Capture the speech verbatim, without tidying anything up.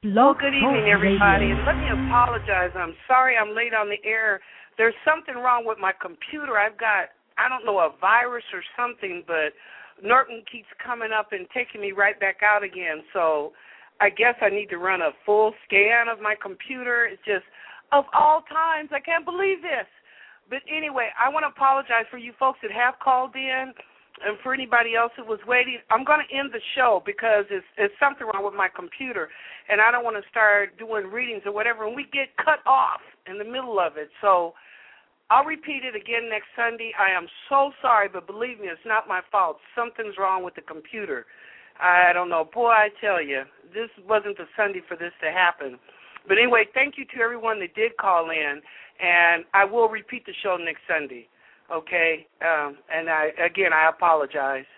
Well, Blog good Talk evening, everybody, Radio. and let me apologize. I'm sorry I'm late on the air. There's something wrong with my computer. I've got, I don't know, a virus or something, but Norton keeps coming up and taking me right back out again. So I guess I need to run a full scan of my computer. It's just, of all times, I can't believe this. But anyway, I want to apologize for you folks that have called in. And for anybody else that was waiting, I'm going to end the show because it's, it's something wrong with my computer, and I don't want to start doing readings or whatever, and we get cut off in the middle of it. So I'll repeat it again next Sunday. I am so sorry, but believe me, it's not my fault. Something's wrong with the computer. I don't know. Boy, I tell you, this wasn't the Sunday for this to happen. But anyway, thank you to everyone that did call in, and I will repeat the show next Sunday. Okay, um, and I, again, I apologize.